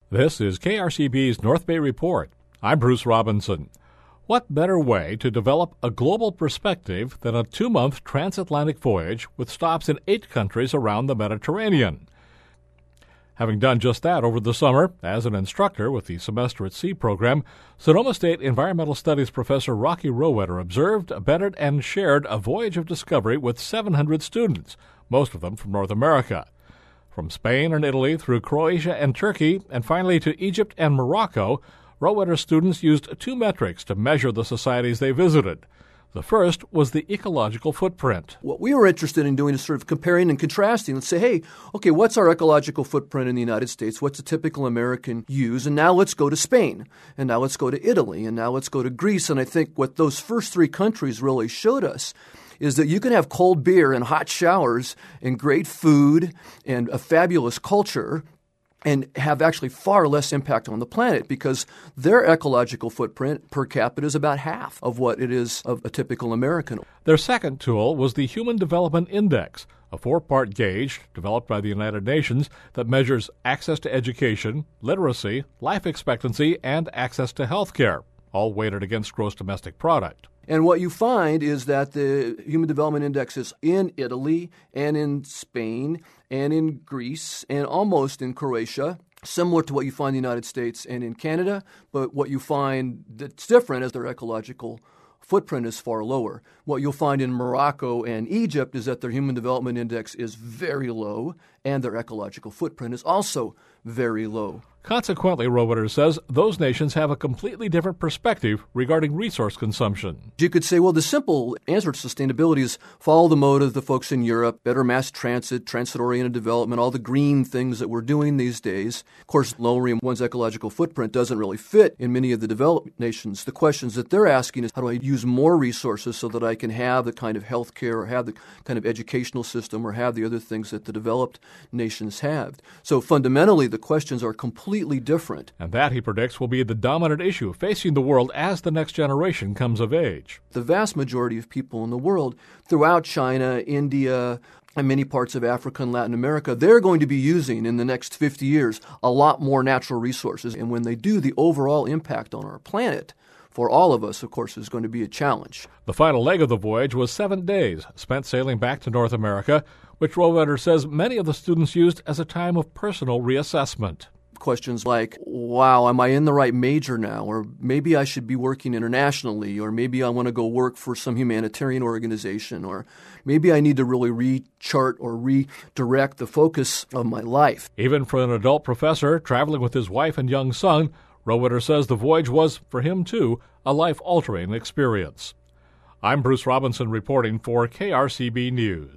This is KRCB's North Bay Report. I'm Bruce Robinson. What better way to develop a global perspective than a 2-month transatlantic voyage with stops in 8 countries around the Mediterranean? Having done just that over the summer as an instructor with the Semester at Sea program, Sonoma State Environmental Studies professor Rocky Rowetter observed, abetted, and shared a voyage of discovery with 700 students, most of them from North America. From Spain and Italy through Croatia and Turkey, and finally to Egypt and Morocco, Rowetter students used 2 metrics to measure the societies they visited. The first was the ecological footprint. What we were interested in doing is sort of comparing and contrasting. Let's say, hey, okay, what's our ecological footprint in the United States? What's a typical American use? And now let's go to Spain. And now let's go to Italy. And now let's go to Greece. And I think what those first 3 countries really showed us is that you can have cold beer and hot showers and great food and a fabulous culture and have actually far less impact on the planet because their ecological footprint per capita is about half of what it is of a typical American. Their second tool was the Human Development Index, a 4-part gauge developed by the United Nations that measures access to education, literacy, life expectancy, and access to health care, all weighted against gross domestic product. And what you find is that the Human Development Index is in Italy and in Spain and in Greece and almost in Croatia, similar to what you find in the United States and in Canada, but what you find that's different is their ecological footprint is far lower. What you'll find in Morocco and Egypt is that their Human Development Index is very low and their ecological footprint is also very low. Consequently, Rowetter says, those nations have a completely different perspective regarding resource consumption. You could say, well, the simple answer to sustainability is follow the mode of the folks in Europe, better mass transit, transit-oriented development, all the green things that we're doing these days. Of course, lowering one's ecological footprint doesn't really fit in many of the developed nations. The questions that they're asking is, how do I use more resources so that I can have the kind of health care or have the kind of educational system or have the other things that the developed nations have? So fundamentally, the questions are completely different. And that, he predicts, will be the dominant issue facing the world as the next generation comes of age. The vast majority of people in the world, throughout China, India, and many parts of Africa and Latin America, they're going to be using in the next 50 years a lot more natural resources. And when they do, the overall impact on our planet for all of us, of course, is going to be a challenge. The final leg of the voyage was 7 days, spent sailing back to North America, which Rowetter says many of the students used as a time of personal reassessment. Questions like, wow, am I in the right major now? Or maybe I should be working internationally, or maybe I want to go work for some humanitarian organization, or maybe I need to really rechart or redirect the focus of my life. Even for an adult professor traveling with his wife and young son, Rowetter says the voyage was, for him too, a life-altering experience. I'm Bruce Robinson reporting for KRCB News.